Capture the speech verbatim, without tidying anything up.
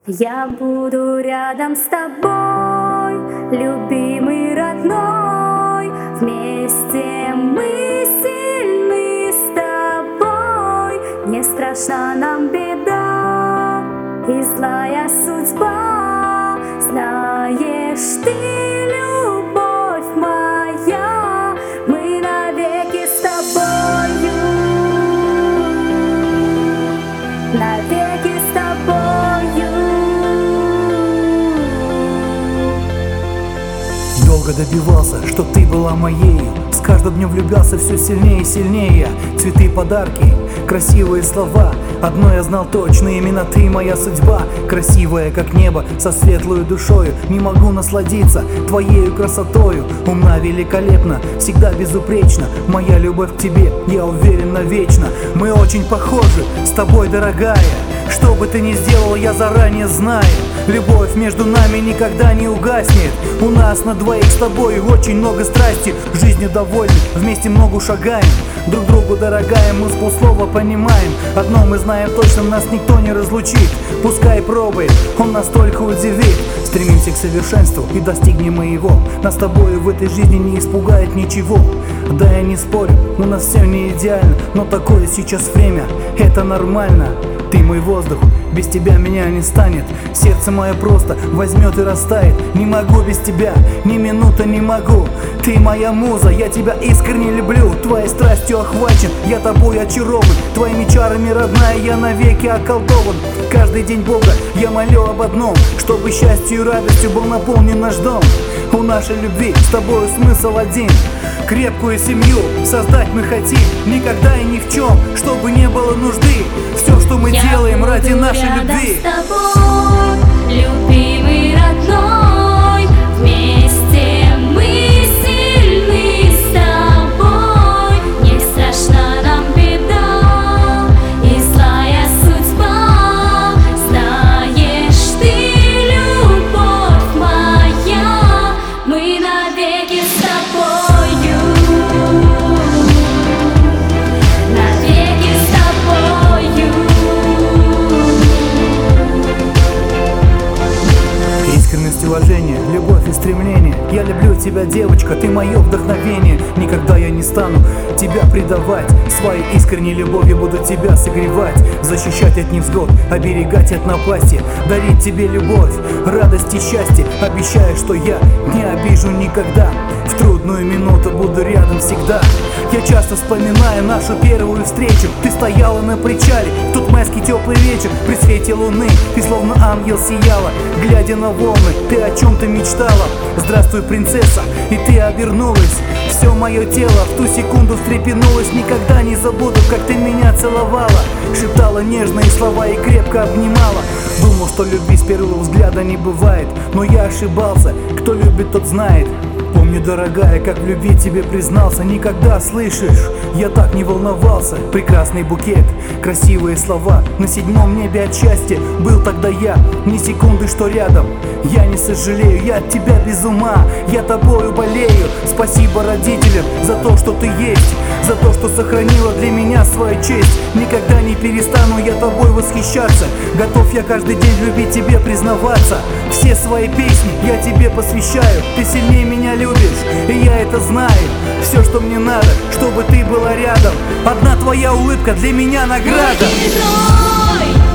Я буду рядом с тобой, любимый, родной. Вместе мы сильны с тобой. Не страшна нам беда и злая судьба. Знаешь ты, любовь моя, мы навеки с тобою, навеки с тобою. Долго добивался, чтоб ты была моей. С каждым днем влюблялся все сильнее и сильнее. Цветы, подарки, красивые слова. Одно я знал точно, именно ты моя судьба. Красивая, как небо, со светлой душою. Не могу насладиться твоею красотою. Умна, великолепна, всегда безупречна. Моя любовь к тебе, я уверен, навечно. Мы очень похожи с тобой, дорогая. Что бы ты ни сделал, я заранее знаю. Любовь между нами никогда не угаснет. У нас на двоих с тобой очень много страсти. Жизнью довольны, вместе много шагаем. Друг другу, дорогая, мы с полслова понимаем. Одно мы знаем точно, нас никто не разлучит. Пускай пробует, он нас только удивит. Стремимся к совершенству и достигнем мы его. Нас с тобой в этой жизни не испугает ничего. Да, я не спорю, у нас все не идеально, но такое сейчас время, это нормально. Ты мой воздух, без тебя меня не станет. Сердце мое просто возьмет и растает. Не могу без тебя, ни минуты не могу. Ты моя муза, я тебя искренне люблю. Твоей страстью охвачен, я тобой очарован. Твоими чарами, родная, я навеки околдован. Каждый день Бога я молю об одном, чтобы счастью и радостью был наполнен наш дом. У нашей любви с тобой смысл один. Крепкую семью создать мы хотим. Никогда и ни в чем, чтобы не было нужды. Все, что мы Я делаем ради нашей рядом любви. с тобой, любимый, родной. Вместе мы сильны с тобой. Не страшна нам беда и злая судьба. Знаешь ты, любовь моя, мы навеки с тобою, навеки с тобою. Искренность, уважение, любовь и стремление. Я люблю тебя, девочка, ты мое вдохновение. Никогда я не стану тебя предавать. Своей искренней любовью буду тебя согревать. Защищать от невзгод, оберегать от напасти. Дарить тебе любовь, радость и счастье. Обещаю, что я не обижу никогда. В трудную минуту буду рядом всегда. Я часто вспоминаю нашу первую встречу. Ты стояла на причале в тот майский теплый вечер. При свете луны ты словно ангел сияла. Глядя на волны, ты о чем-то мечтала. Здравствуй, принцесса, и ты обернулась. Все мое тело в ту секунду встрепенулось. Никогда не забуду, как ты меня целовала. Шептала нежные слова и крепко обнимала. Думал, что любви с первого взгляда не бывает, но я ошибался, кто любит, тот знает. Помню, дорогая, как в любви тебе признался. Никогда, слышишь, я так не волновался. Прекрасный букет, красивые слова. На седьмом небе от счастья был тогда я. Ни секунды, что рядом, я не сожалею. Я от тебя без ума, я тобою болею. Спасибо родителям за то, что ты есть, за то, что сохранила для меня свою честь. Никогда не перестану я тобой восхищаться. Готов я каждый день в любви тебе признаваться. Все свои песни я тебе посвящаю. Ты сильнее меня любишь, и я это знаю. Все, что мне надо, чтобы ты была рядом. Одна твоя улыбка для меня награда. Мой герой!